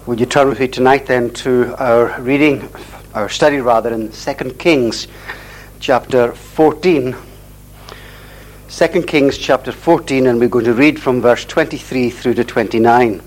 Would you turn with me tonight then to our study in 2 Kings chapter 14. 2 Kings chapter 14, and we're going to read from verse 23 through to 29.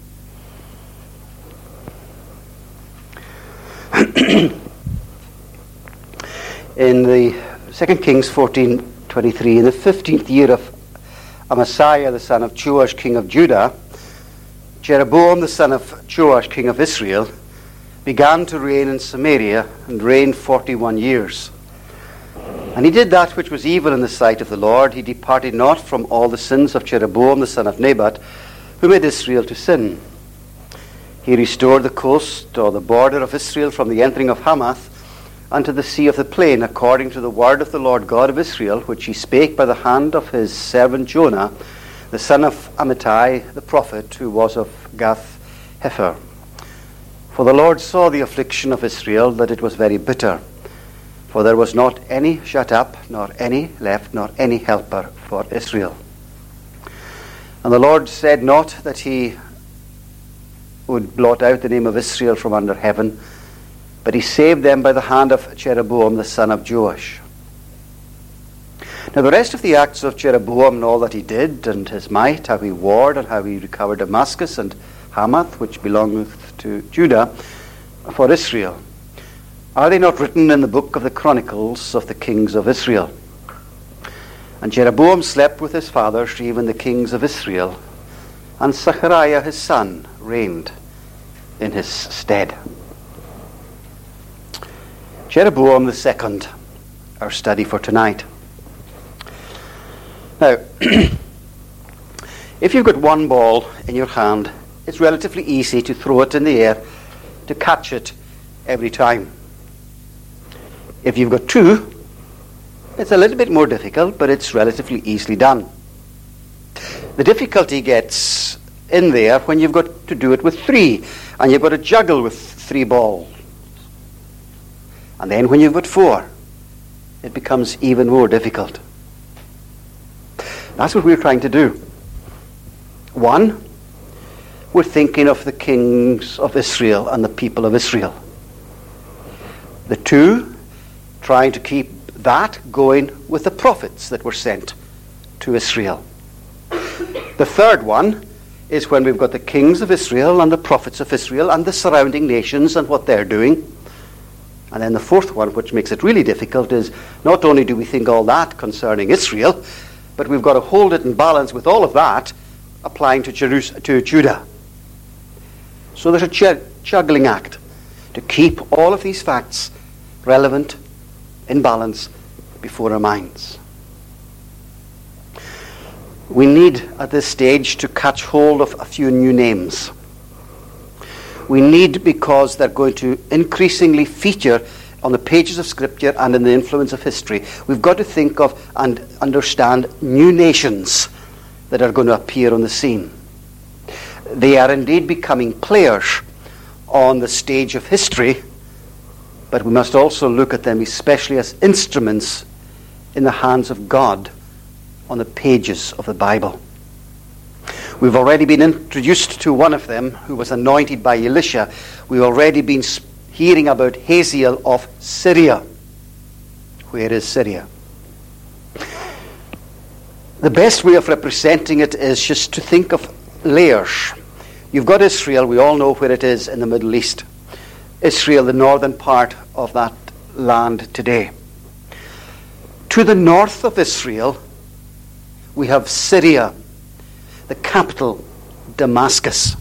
In the 2 Kings 14:23, in the 15th year of Amaziah the son of Joash king of Judah, Jeroboam the son of Joash king of Israel began to reign in Samaria and reigned 41 years. And he did that which was evil in the sight of the Lord. He departed not from all the sins of Jeroboam the son of Nebat, who made Israel to sin. He restored the coast, or the border of Israel, from the entering of Hamath unto the sea of the plain, according to the word of the Lord God of Israel, which he spake by the hand of his servant Jonah, the son of Amittai the prophet, who was of Gath Hepher. For the Lord saw the affliction of Israel, that it was very bitter. For there was not any shut up, nor any left, nor any helper for Israel. And the Lord said not that he would blot out the name of Israel from under heaven, but he saved them by the hand of Jeroboam the son of Joash. Now the rest of the acts of Jeroboam and all that he did, and his might, how he warred, and how he recovered Damascus and Hamath, which belongeth to Judah, for Israel, are they not written in the book of the Chronicles of the kings of Israel? And Jeroboam slept with his fathers, even the kings of Israel, and Zechariah his son reigned in his stead. Jeroboam the second, our study for tonight. Now, if you've got one ball in your hand, it's relatively easy to throw it in the air, to catch it every time. If you've got two, it's a little bit more difficult, but it's relatively easily done. The difficulty gets in there when you've got to do it with three, and you've got to juggle with three balls. And then when you've got four, it becomes even more difficult. That's what we're trying to do. One, we're thinking of the kings of Israel and the people of Israel. The two, trying to keep that going with the prophets that were sent to Israel. The third one is when we've got the kings of Israel and the prophets of Israel and the surrounding nations and what they're doing. And then the fourth one, which makes it really difficult, is not only do we think all that concerning Israel, but we've got to hold it in balance with all of that applying to Judah. So there's a juggling act to keep all of these facts relevant, in balance before our minds. We need at this stage to catch hold of a few new names. We need, because they're going to increasingly feature on the pages of Scripture and in the influence of history. We've got to think of and understand new nations that are going to appear on the scene. They are indeed becoming players on the stage of history, but we must also look at them especially as instruments in the hands of God on the pages of the Bible. We've already been introduced to one of them who was anointed by Elisha. We've already been hearing about Hazael of Syria. Where is Syria? The best way of representing it is just to think of layers. You've got Israel, we all know where it is in the Middle East. Israel, the northern part of that land today. To the north of Israel, we have Syria, the capital, Damascus.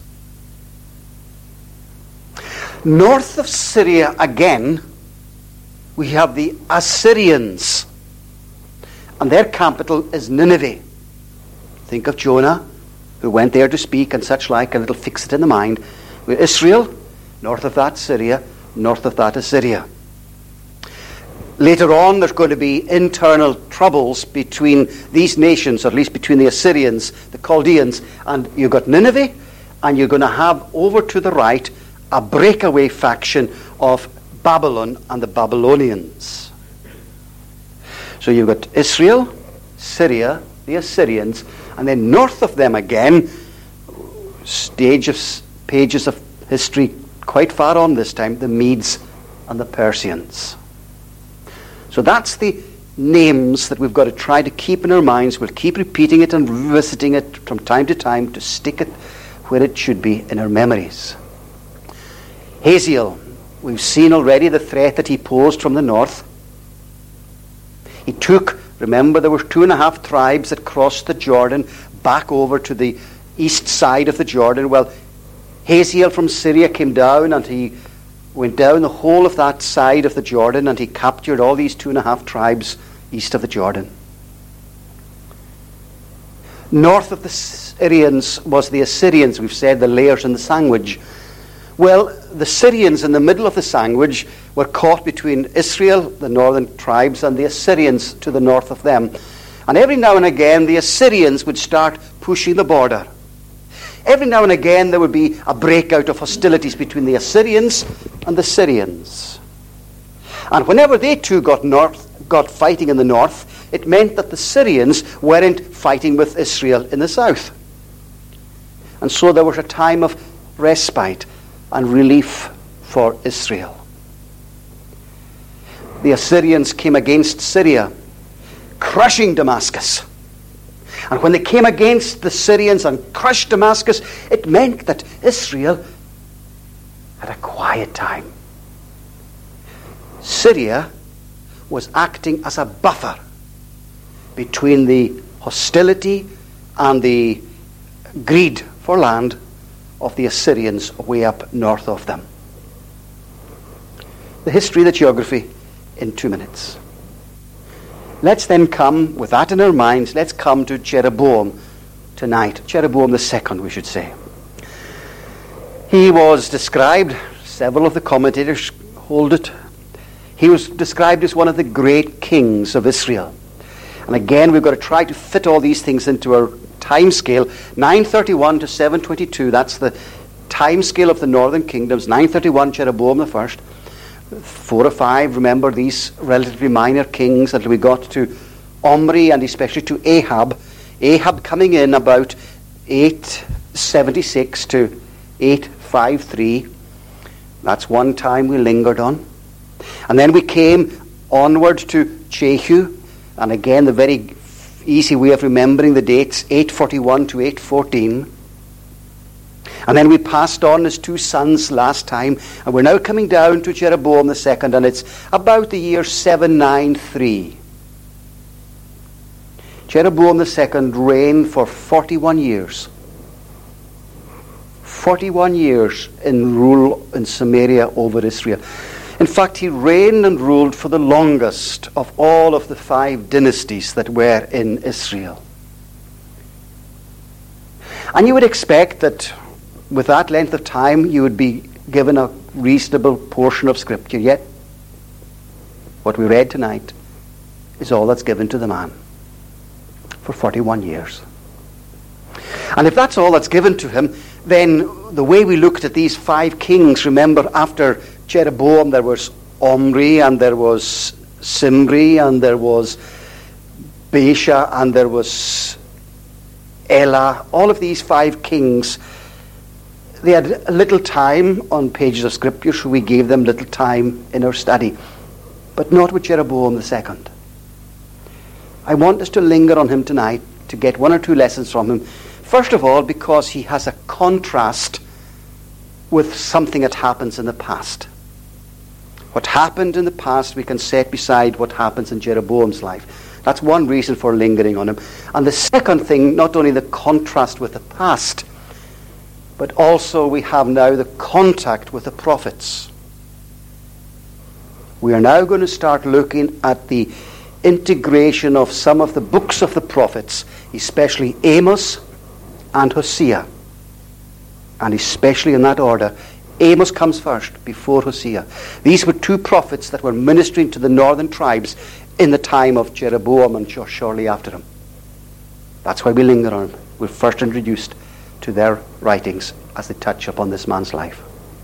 North of Syria again, we have the Assyrians, and their capital is Nineveh. Think of Jonah, who went there to speak and such like, and it'll fix it in the mind. With Israel, north of that Syria, north of that Assyria. Later on, there's going to be internal troubles between these nations, or at least between the Assyrians, the Chaldeans, and you've got Nineveh, and you're going to have over to the right a breakaway faction of Babylon and the Babylonians. So you've got Israel, Syria, the Assyrians, and then north of them again, pages of history quite far on this time, the Medes and the Persians. So that's the names that we've got to try to keep in our minds. We'll keep repeating it and revisiting it from time to time to stick it where it should be in our memories. Hazael, we've seen already the threat that he posed from the north. He took, remember, there were 2.5 tribes that crossed the Jordan back over to the east side of the Jordan. Well, Hazael from Syria came down and he went down the whole of that side of the Jordan and he captured all these 2.5 tribes east of the Jordan. North of the Syrians was the Assyrians, we've said, the layers in the sandwich. Well, the Syrians in the middle of the sandwich were caught between Israel, the northern tribes, and the Assyrians to the north of them. And every now and again, the Assyrians would start pushing the border. Every now and again, there would be a breakout of hostilities between the Assyrians and the Syrians. And whenever they two got fighting in the north, it meant that the Syrians weren't fighting with Israel in the south. And so there was a time of respite and relief for Israel. The Assyrians came against Syria, crushing Damascus. And when they came against the Syrians and crushed Damascus, it meant that Israel had a quiet time. Syria was acting as a buffer between the hostility and the greed for land of the Assyrians way up north of them. The history, the geography, in 2 minutes. Let's then come, with that in our minds, let's come to Jeroboam tonight. Jeroboam the second, we should say. He was described, several of the commentators hold it, he was described as one of the great kings of Israel. And again, we've got to try to fit all these things into our time scale. 931 to 722, that's the time scale of the northern kingdoms. 931, Jeroboam the first. 4 or 5, remember these relatively minor kings until we got to Omri and especially to Ahab. Ahab coming in about 876 to 853. That's one time we lingered on. And then we came onward to Jehu. And again, the very easy way of remembering the dates, 841 to 814. And then we passed on his 2 sons last time, and we're now coming down to Jeroboam the second, and it's about the year 793. Jeroboam the second reigned for 41 years. 41 years in rule in Samaria over Israel. In fact, he reigned and ruled for the longest of all of the 5 dynasties that were in Israel. And you would expect that with that length of time, you would be given a reasonable portion of Scripture. Yet, what we read tonight is all that's given to the man for 41 years. And if that's all that's given to him, then the way we looked at these 5 kings, remember, after Jeroboam there was Omri, and there was Simri, and there was Baasha, and there was Elah. All of these 5 kings, they had little time on pages of Scripture, so we gave them little time in our study. But not with Jeroboam the second. I want us to linger on him tonight to get 1 or 2 lessons from him. First of all, because he has a contrast with something that happens in the past. What happened in the past we can set beside what happens in Jeroboam's life. That's one reason for lingering on him. And the second thing, not only the contrast with the past, but also we have now the contact with the prophets. We are now going to start looking at the integration of some of the books of the prophets, especially Amos and Hosea. And especially in that order. Amos comes first, before Hosea. These were 2 prophets that were ministering to the northern tribes in the time of Jeroboam and shortly after him. That's why we linger on them. We're first introduced to their writings as they touch upon this man's life.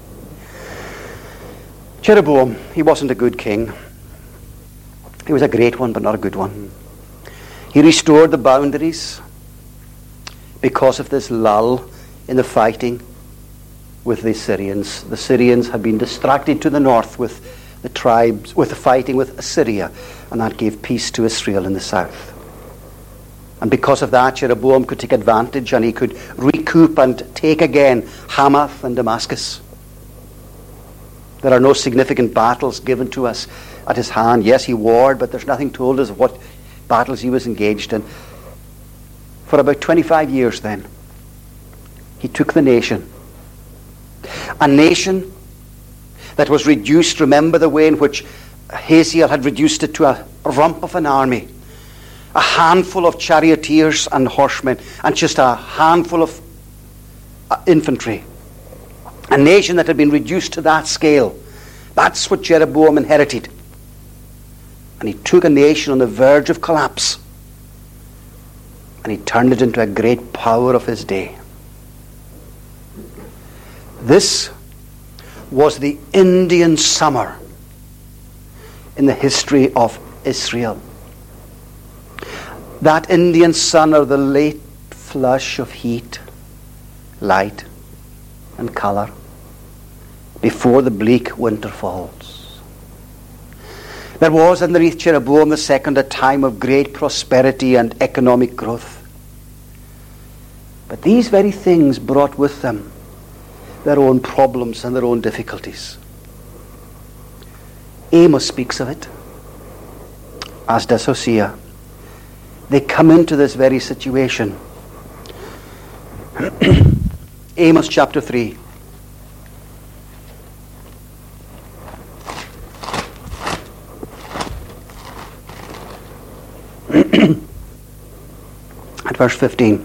Jeroboam, he wasn't a good king. He was a great one, but not a good one. He restored the boundaries because of this lull in the fighting. with the Syrians. The Syrians had been distracted to the north with the tribes, with the fighting with Assyria, and that gave peace to Israel in the south. And because of that, Jeroboam could take advantage, and he could recoup and take again Hamath and Damascus. There are no significant battles given to us at his hand. Yes, he warred, but there's nothing told us of what battles he was engaged in. For about 25 years then, he took the nation. A nation that was reduced, remember the way in which Hazael had reduced it to a rump of an army. A handful of charioteers and horsemen, and just a handful of infantry. A nation that had been reduced to that scale. That's what Jeroboam inherited. And he took a nation on the verge of collapse, and he turned it into a great power of his day. This was the Indian summer in the history of Israel. That Indian sun, or the late flush of heat, light, and colour before the bleak winter falls. There was underneath Jeroboam II a time of great prosperity and economic growth. But these very things brought with them their own problems and their own difficulties. Amos speaks of it, as does Hosea. They come into this very situation. Amos chapter 3. At verse 15.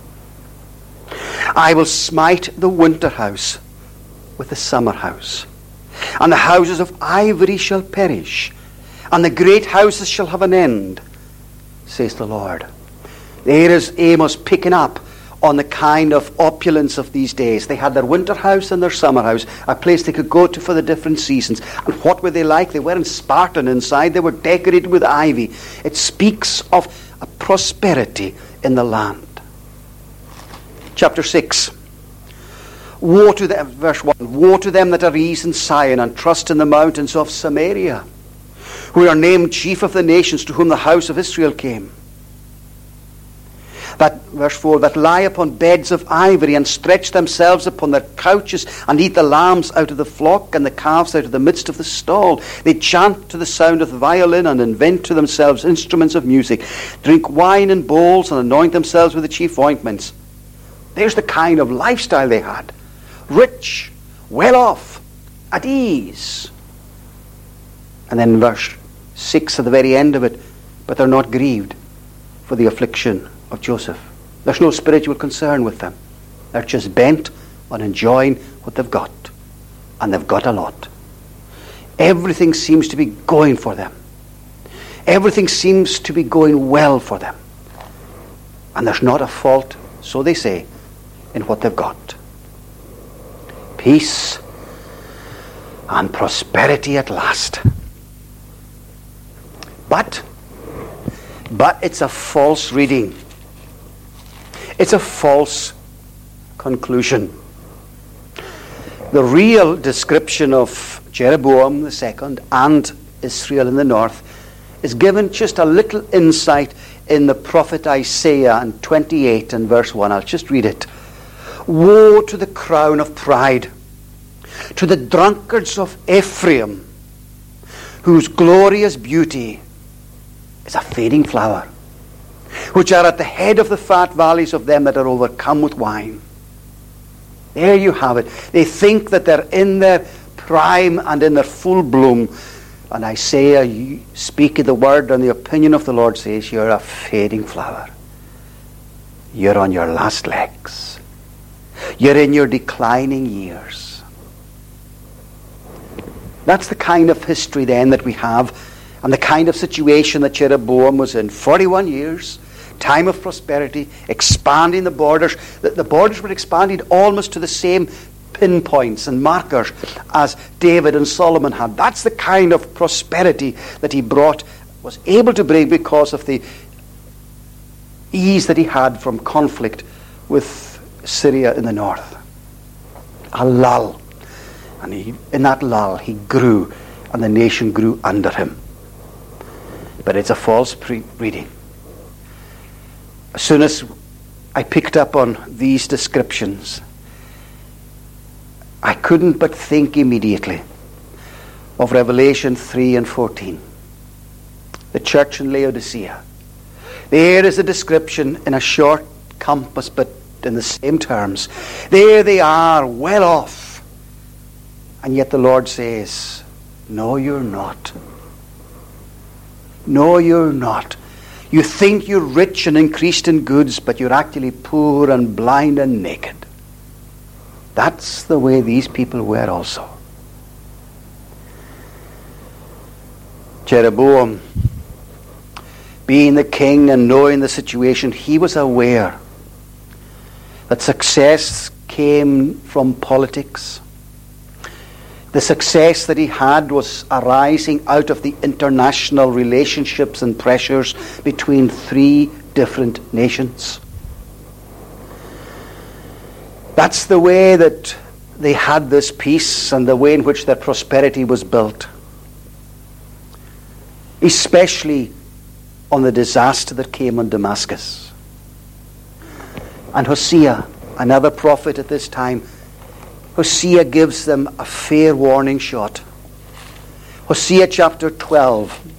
I will smite the winter house with the summer house, and the houses of ivory shall perish, and the great houses shall have an end, says the Lord. There is Amos picking up on the kind of opulence of these days. They had their winter house and their summer house, a place they could go to for the different seasons. And what were they like? They weren't Spartan inside. They were decorated with ivy. It speaks of a prosperity in the land. Chapter 6. Woe to them, verse 1. Woe to them that are ease in Zion and trust in the mountains of Samaria, who are named chief of the nations, to whom the house of Israel came. That, verse 4, that lie upon beds of ivory and stretch themselves upon their couches and eat the lambs out of the flock and the calves out of the midst of the stall. They chant to the sound of the violin and invent to themselves instruments of music, drink wine in bowls and anoint themselves with the chief ointments. There's the kind of lifestyle they had. Rich, well off, at ease. And then verse 6 at the very end of it, but they're not grieved for the affliction of Joseph. There's no spiritual concern with them. They're just bent on enjoying what they've got. And they've got a lot. Everything seems to be going for them. Everything seems to be going well for them. And there's not a fault, so they say, in what they've got. Peace and prosperity at last. But it's a false reading. It's a false conclusion. The real description of Jeroboam II and Israel in the north is given just a little insight in the prophet Isaiah in 28 and verse 1. I'll just read it. Woe to the crown of pride, to the drunkards of Ephraim, whose glorious beauty is a fading flower, which are at the head of the fat valleys of them that are overcome with wine. There you have it. They think that they're in their prime and in their full bloom. And Isaiah, you speak the word and the opinion of the Lord says, you're a fading flower. You're on your last legs. You're in your declining years. That's the kind of history then that we have, and the kind of situation that Jeroboam was in. 41 years, time of prosperity, expanding the borders. The borders were expanded almost to the same pinpoints and markers as David and Solomon had. That's the kind of prosperity that he brought, was able to bring because of the ease that he had from conflict with Syria in the north. a lull. And in that lull, he grew, and the nation grew under him. But it's a false reading. As soon as I picked up on these descriptions, I couldn't but think immediately of Revelation 3 and 14. The church in Laodicea. There is a description in a short compass, but in the same terms. There they are, well off. And yet the Lord says, no, you're not. No, you're not. You think you're rich and increased in goods, but you're actually poor and blind and naked. That's the way these people were also. Jeroboam, being the king and knowing the situation, he was aware that success came from politics. The success that he had was arising out of the international relationships and pressures between three different nations. That's the way that they had this peace and the way in which their prosperity was built. Especially on the disaster that came on Damascus. And Hosea, another prophet at this time, Hosea gives them a fair warning shot. Hosea chapter 12.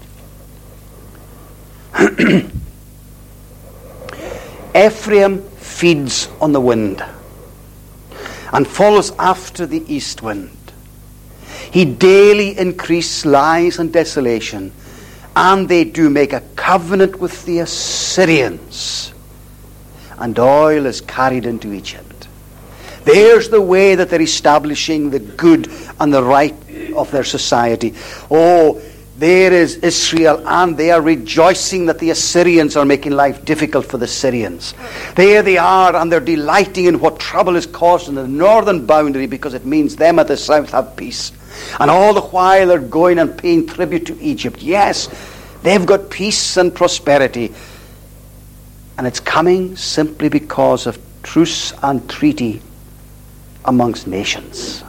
Ephraim feeds on the wind and follows after the east wind. He daily increases lies and desolation, and they do make a covenant with the Assyrians, and oil is carried into Egypt. There's the way that they're establishing the good and the right of their society. Oh, there is Israel, and they are rejoicing that the Assyrians are making life difficult for the Syrians. There they are, and they're delighting in what trouble is caused in the northern boundary, because it means them at the south have peace. And all the while they're going and paying tribute to Egypt. Yes, they've got peace and prosperity. And it's coming simply because of truce and treaty amongst nations.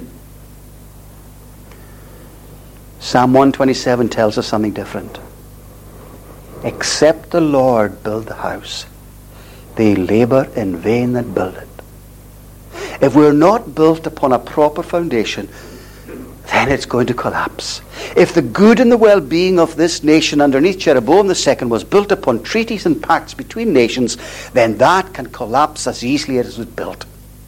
Psalm 127 tells us something different. Except the Lord build the house, they labor in vain that build it. If we're not built upon a proper foundation, then it's going to collapse. If the good and the well-being of this nation underneath Jeroboam II was built upon treaties and pacts between nations, then that can collapse as easily as it was built.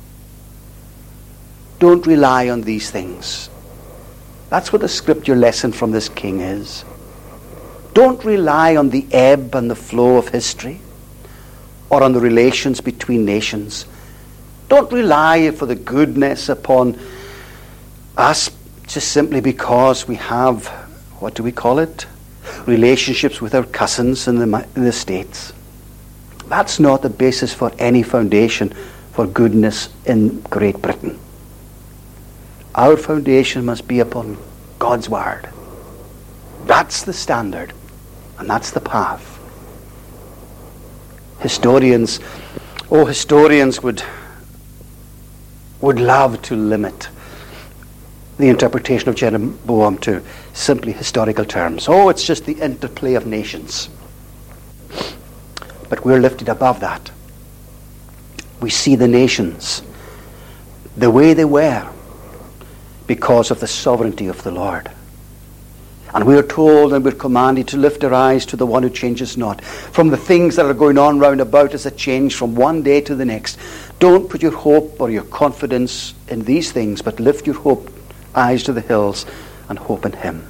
Don't rely on these things. That's what the scripture lesson from this king is. Don't rely on the ebb and the flow of history or on the relations between nations. Don't rely for the goodness upon us just simply because we have, what do we call it? Relationships with our cousins in the States. That's not the basis for any foundation for goodness in Great Britain. Our foundation must be upon God's Word. That's the standard, and that's the path. Historians would love to limit the interpretation of Jeroboam to simply historical terms. Oh, it's just the interplay of nations. But we're lifted above that. We see the nations the way they were because of the sovereignty of the Lord. And we are told and we're commanded to lift our eyes to the one who changes not. From the things that are going on round about us that change from one day to the next. Don't put your hope or your confidence in these things, but lift your eyes to the hills and hope in Him.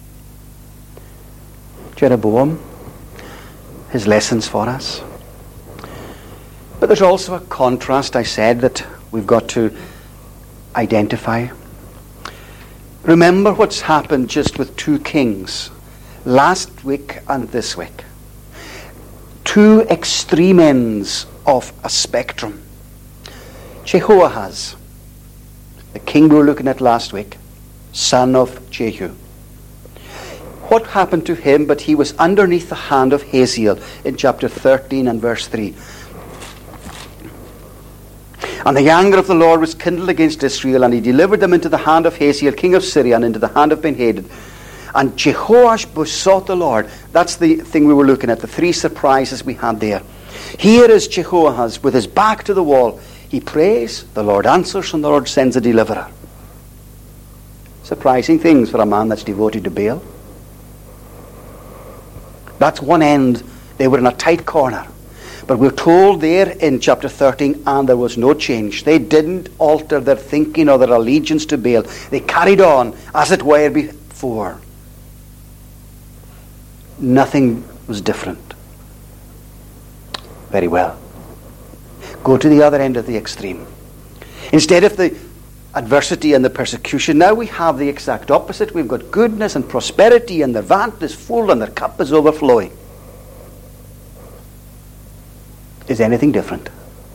Jeroboam, his lessons for us. But there's also a contrast, I said, that we've got to identify. Remember what's happened just with two kings, last week and this week. Two extreme ends of a spectrum. Jehoahaz, the king we were looking at last week, son of Jehu. What happened to him? But he was underneath the hand of Hazael in chapter 13 and verse 3. And the anger of the Lord was kindled against Israel, and he delivered them into the hand of Hazael, king of Syria, and into the hand of Ben-Hadad. And Jehoash besought the Lord. That's the thing we were looking at, the three surprises we had there. Here is Jehoahaz with his back to the wall. He prays, the Lord answers, and the Lord sends a deliverer. Surprising things for a man that's devoted to Baal. That's one end. They were in a tight corner. But we're told there in chapter 13, and there was no change. They didn't alter their thinking or their allegiance to Baal. They carried on as it were before. Nothing was different. Very well. Go to the other end of the extreme. Instead of the adversity and the persecution, now we have the exact opposite. We've got goodness and prosperity, and their vant is full and their cup is overflowing. Is anything different?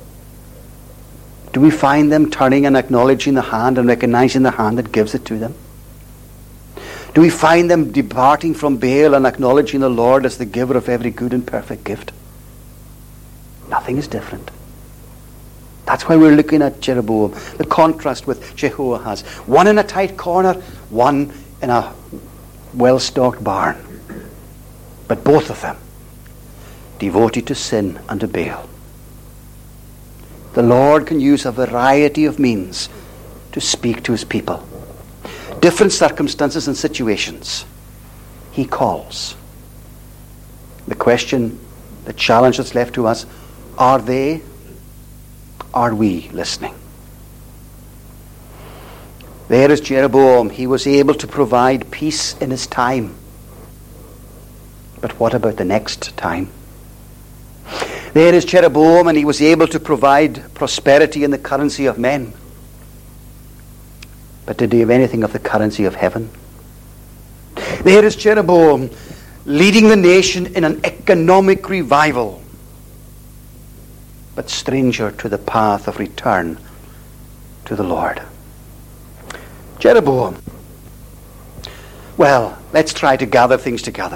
Do we find them turning and acknowledging the hand and recognizing the hand that gives it to them? Do we find them departing from Baal and acknowledging the Lord as the giver of every good and perfect gift? Nothing is different. That's why we're looking at Jeroboam, the contrast with Jehoahaz. One in a tight corner, one in a well-stocked barn. But both of them devoted to sin and to Baal. The Lord can use a variety of means to speak to his people. Different circumstances and situations. He calls. The question, the challenge that's left to us, are we listening? There is Jeroboam. He was able to provide peace in his time. But what about the next time? There is Jeroboam, and he was able to provide prosperity in the currency of men. But did he have anything of the currency of heaven? There is Jeroboam, leading the nation in an economic revival, but stranger to the path of return to the Lord. Jeroboam. Well, let's try to gather things together.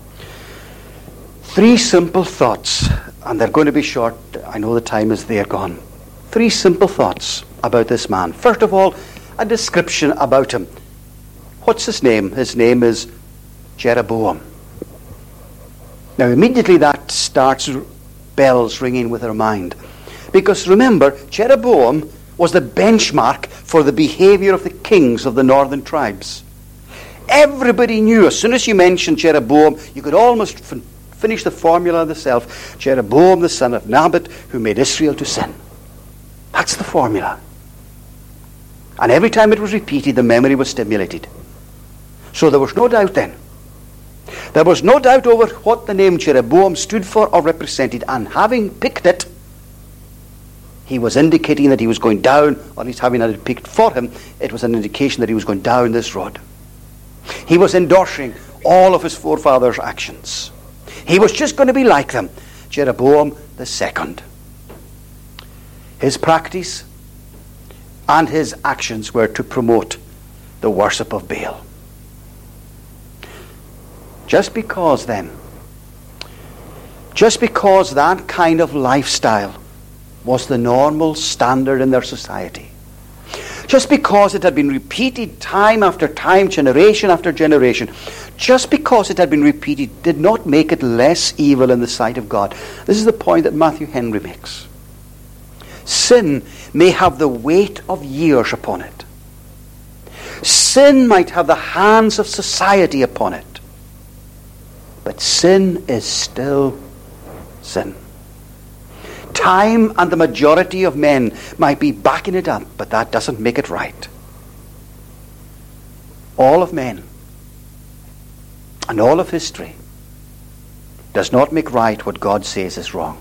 3 simple thoughts, and they're going to be short. I know the time is there gone. 3 simple thoughts about this man. First of all, a description about him. What's his name? His name is Jeroboam. Now immediately that starts bells ringing with our mind. Because remember, Jeroboam was the benchmark for the behavior of the kings of the northern tribes. Everybody knew, as soon as you mentioned Jeroboam, you could almost finish the formula yourself. Jeroboam, the son of Nebat, who made Israel to sin. That's the formula. And every time it was repeated, the memory was stimulated. So there was no doubt then. There was no doubt over what the name Jeroboam stood for or represented. And having picked it, he was indicating that he was going down, or at least having it picked for him, it was an indication that he was going down this road. He was endorsing all of his forefathers' actions. He was just going to be like them. Jeroboam the second. His practice and his actions were to promote the worship of Baal. Just because that kind of lifestyle was the normal standard in their society, just because it had been repeated time after time, generation after generation, just because it had been repeated did not make it less evil in the sight of God. This is the point that Matthew Henry makes. Sin may have the weight of years upon it. Sin might have the hands of society upon it. But sin is still sin. Time and the majority of men might be backing it up, but that doesn't make it right. All of men and all of history does not make right what God says is wrong.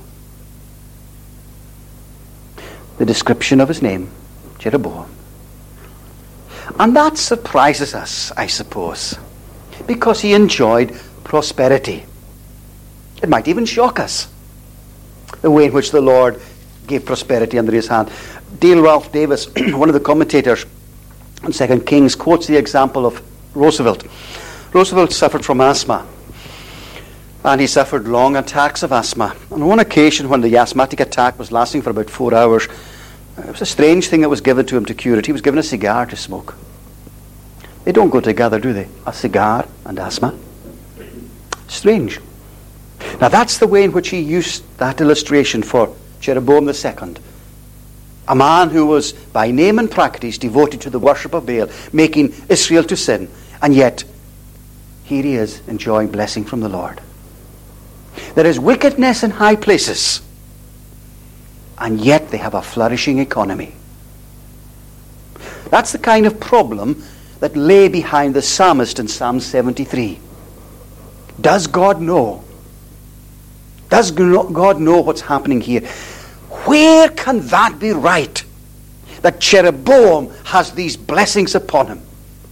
The description of his name, Jeroboam. And that surprises us, I suppose, because he enjoyed prosperity. It might even shock us, the way in which the Lord gave prosperity under his hand. Dale Ralph Davis, one of the commentators on 2 Kings, quotes the example of Roosevelt. Roosevelt suffered from asthma, and he suffered long attacks of asthma. On one occasion, when the asthmatic attack was lasting for about 4 hours, It was a strange thing that was given to him to cure it. He was given a cigar to smoke. They don't go together, do they? A cigar and asthma. Strange. Now that's the way in which he used that illustration for Jeroboam II. A man who was by name and practice devoted to the worship of Baal, making Israel to sin. And yet, here he is enjoying blessing from the Lord. There is wickedness in high places, and yet they have a flourishing economy. That's the kind of problem that lay behind the psalmist in Psalm 73. Does God know? Does God know what's happening here? Where can that be right? That Jeroboam has these blessings upon him.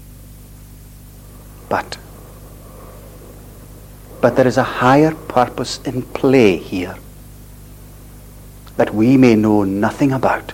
But there is a higher purpose in play here that we may know nothing about.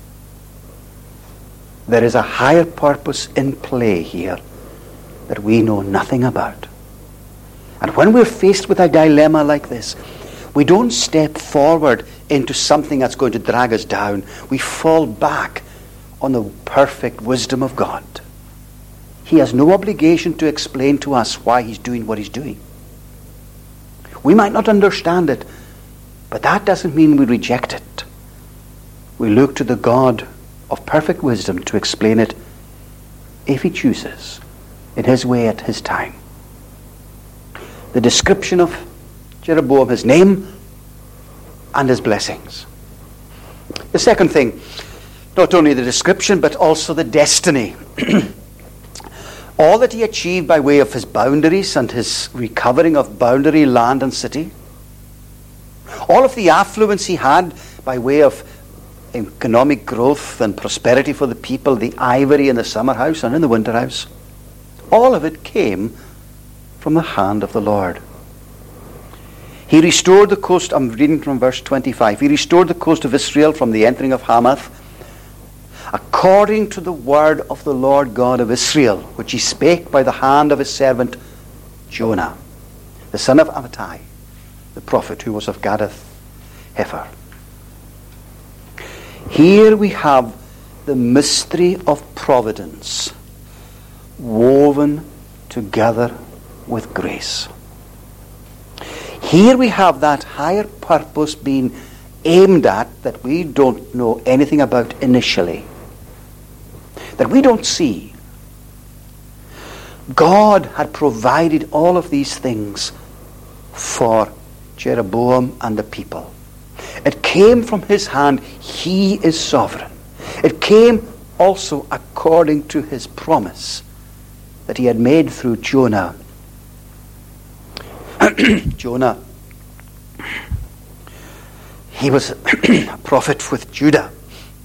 There is a higher purpose in play here that we know nothing about. And when we're faced with a dilemma like this, we don't step forward into something that's going to drag us down. We fall back on the perfect wisdom of God. He has no obligation to explain to us why he's doing what he's doing. We might not understand it, but that doesn't mean we reject it. We look to the God of perfect wisdom to explain it if he chooses, in his way at his time. The description of Jeroboam, his name and his blessings. The second thing, not only the description but also the destiny. All that he achieved by way of his boundaries and his recovering of boundary land and city. All of the affluence he had by way of economic growth and prosperity for the people, the ivory in the summer house and in the winter house. All of it came from the hand of the Lord. He restored the coast, I'm reading from verse 25, he restored the coast of Israel from the entering of Hamath, according to the word of the Lord God of Israel, which he spake by the hand of his servant Jonah, the son of Amittai, the prophet who was of Gaddath Hefer. Here we have the mystery of providence woven together with grace. Here we have that higher purpose being aimed at that we don't know anything about initially, that we don't see. God had provided all of these things for Jeroboam and the people. It came from his hand. He is sovereign. It came also according to his promise that he had made through Jonah. Jonah, he was a prophet with Judah.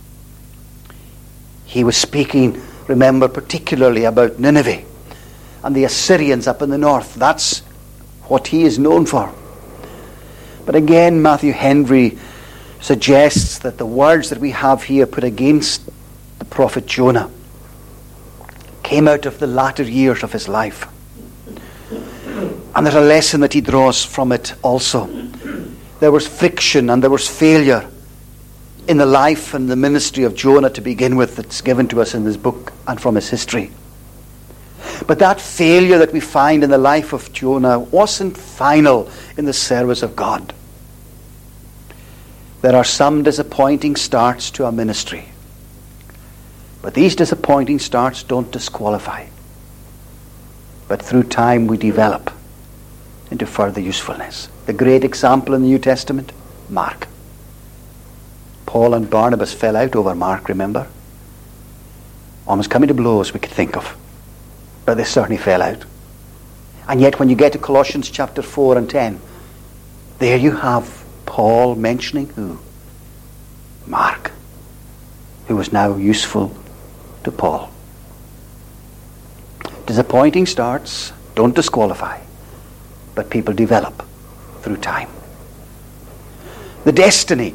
He was speaking, remember, particularly about Nineveh and the Assyrians up in the north. That's what he is known for. But again, Matthew Henry suggests that the words that we have here put against the prophet Jonah came out of the latter years of his life. And there's a lesson that he draws from it also. There was friction and there was failure in the life and the ministry of Jonah to begin with that's given to us in this book and from his history. But that failure that we find in the life of Jonah wasn't final in the service of God. There are some disappointing starts to our ministry. But these disappointing starts don't disqualify. But through time we develop into further usefulness. The great example in the New Testament, Mark. Paul and Barnabas fell out over Mark, remember? Almost coming to blows we could think of. But they certainly fell out. And yet when you get to Colossians chapter 4 and 10, there you have Paul mentioning who? Mark, who was now useful to Paul. Disappointing starts don't disqualify, but people develop through time. The destiny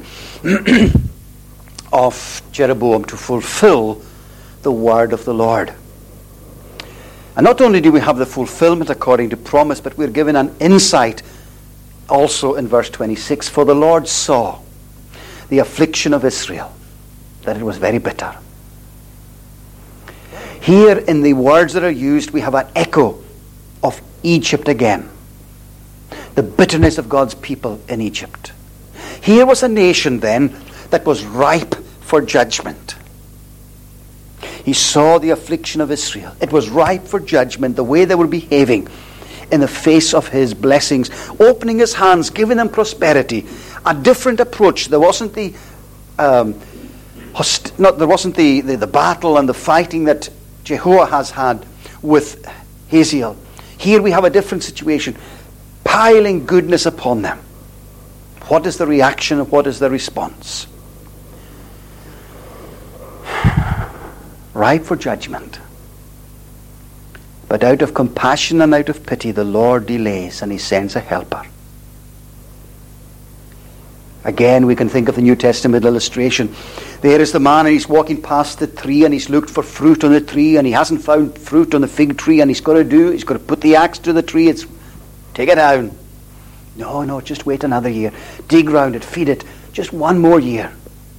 of Jeroboam to fulfill the word of the Lord. And not only do we have the fulfillment according to promise, but we're given an insight also in verse 26. For the Lord saw the affliction of Israel, that it was very bitter. Here in the words that are used, we have an echo of Egypt again. The bitterness of God's people in Egypt. Here was a nation then that was ripe for judgment. He saw the affliction of Israel. It was ripe for judgment, the way they were behaving in the face of his blessings, opening his hands, giving them prosperity. A different approach. There wasn't the battle and the fighting that Jehoahaz had with Hazael. Here we have a different situation, piling goodness upon them. What is the reaction and what is the response? Ripe for judgment. But out of compassion and out of pity, the Lord delays and he sends a helper. Again, we can think of the New Testament illustration. There is the man and he's walking past the tree and he's looked for fruit on the tree and he hasn't found fruit on the fig tree, and he's got to put the axe to the tree. Take it down. No, just wait another year. Dig round it, feed it. Just one more year.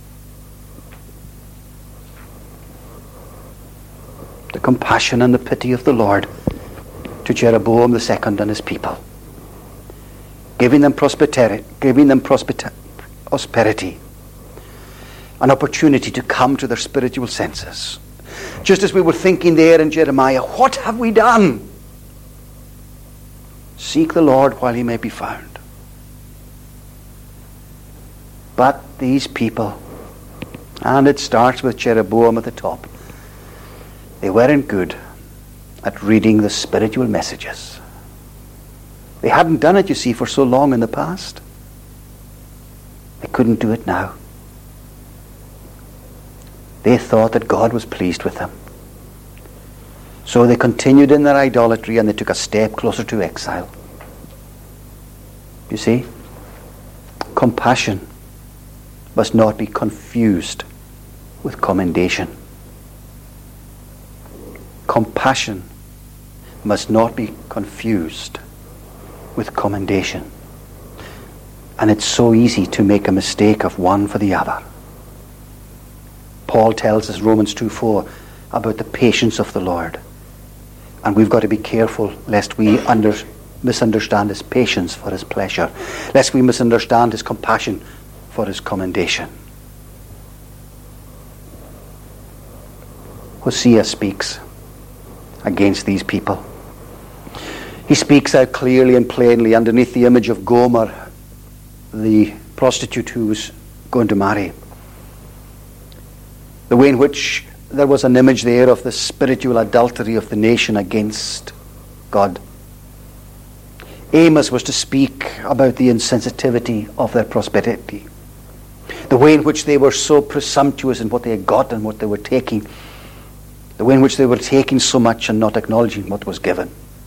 The compassion and the pity of the Lord to Jeroboam the second and his people, giving them prosperity, an opportunity to come to their spiritual senses. Just as we were thinking there in Jeremiah, what have we done? Seek the Lord while he may be found. But these people, and it starts with Jeroboam at the top, they weren't good at reading the spiritual messages. They hadn't done it, you see, for so long in the past. They couldn't do it now. They thought that God was pleased with them. So they continued in their idolatry and they took a step closer to exile. You see, compassion must not be confused with commendation. Compassion must not be confused with commendation. And it's so easy to make a mistake of one for the other. Paul tells us, Romans 2:4, about the patience of the Lord. And we've got to be careful lest we misunderstand his patience for his pleasure, lest we misunderstand his compassion for his commendation. Hosea speaks against these people. He speaks out clearly and plainly underneath the image of Gomer, the prostitute who was going to marry. The way in which there was an image there of the spiritual adultery of the nation against God. Amos was to speak about the insensitivity of their prosperity. The way in which they were so presumptuous in what they had got and what they were taking. The way in which they were taking so much and not acknowledging what was given.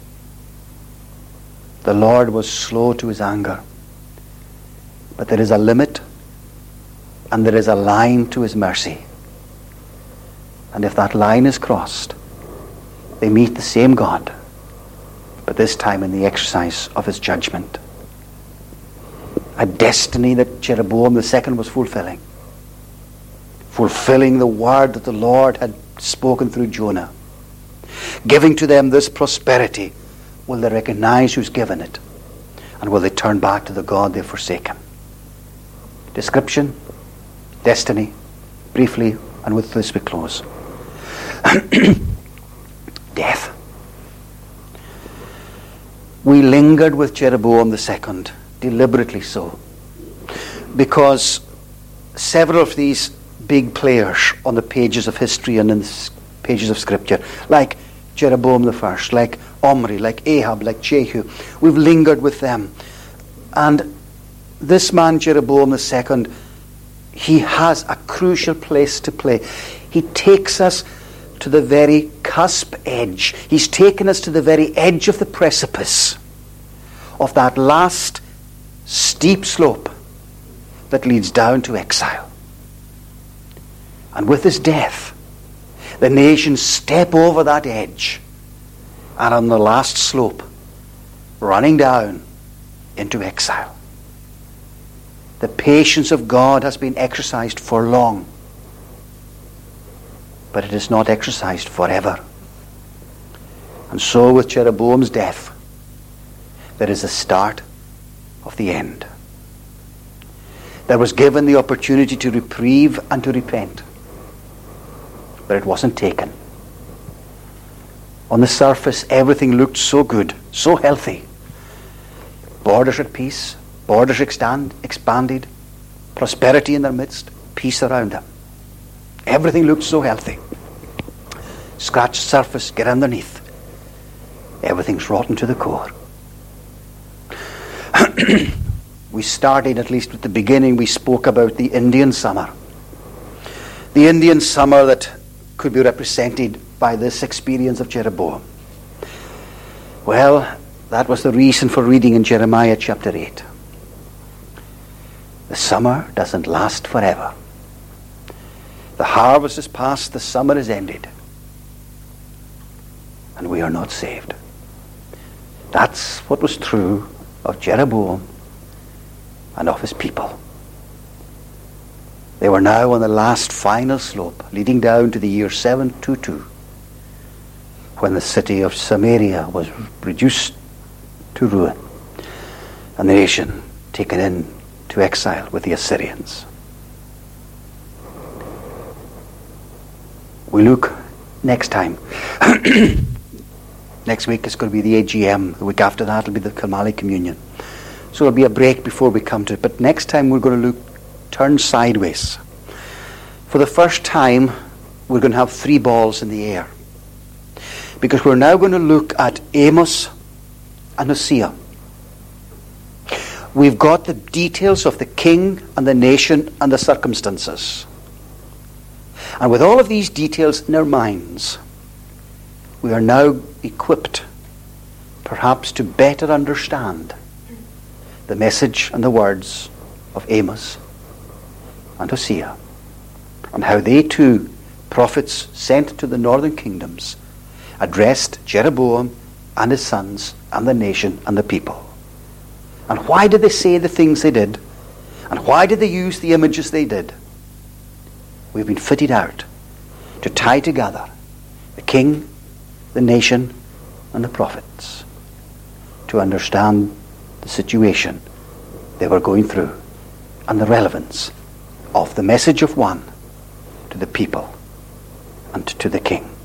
The Lord was slow to his anger. But there is a limit and there is a line to his mercy. And if that line is crossed, they meet the same God, but this time in the exercise of his judgment. A destiny that Jeroboam II was fulfilling. Fulfilling the word that the Lord had spoken through Jonah. Giving to them this prosperity. Will they recognize who's given it? And will they turn back to the God they've forsaken? Description, destiny, briefly, and with this we close. Death. We lingered with Jeroboam II, deliberately so, because several of these big players on the pages of history and in the pages of Scripture, like Jeroboam I, like Omri, like Ahab, like Jehu, we've lingered with them. And this man, Jeroboam II, he has a crucial place to play. He takes us to the very cusp edge. He's taken us to the very edge of the precipice of that last steep slope that leads down to exile. And with his death, the nations step over that edge and on the last slope, running down into exile. The patience of God has been exercised for long. but it is not exercised forever. And so with Jeroboam's death, there is a start of the end. There was given the opportunity to reprieve and to repent, but it wasn't taken. On the surface, everything looked so good, so healthy. Borders at peace, borders expanded, prosperity in their midst, peace around them. Everything looked so healthy. Scratch the surface, get underneath. Everything's rotten to the core. We started, at least at the beginning, we spoke about the Indian summer. The Indian summer that could be represented by this experience of Jeroboam. Well, that was the reason for reading in Jeremiah chapter 8. The summer doesn't last forever. The harvest is past, the summer is ended. And we are not saved. That's what was true of Jeroboam and of his people. They were now on the last final slope, leading down to the year 722, when the city of Samaria was reduced to ruin, and the nation taken into exile with the Assyrians. We look next time. Next week is going to be the AGM. The week after that will be the Kilmallie Communion. So there'll be a break before we come to it. But next time we're going to turn sideways. For the first time, we're going to have 3 balls in the air. Because we're now going to look at Amos and Hosea. We've got the details of the king and the nation and the circumstances. And with all of these details in our minds, we are now equipped, perhaps, to better understand the message and the words of Amos and Hosea, and how they too, prophets sent to the northern kingdoms, addressed Jeroboam and his sons and the nation and the people. And why did they say the things they did? And why did they use the images they did? We've been fitted out to tie together the king, the nation, and the prophets to understand the situation they were going through and the relevance of the message of one to the people and to the king.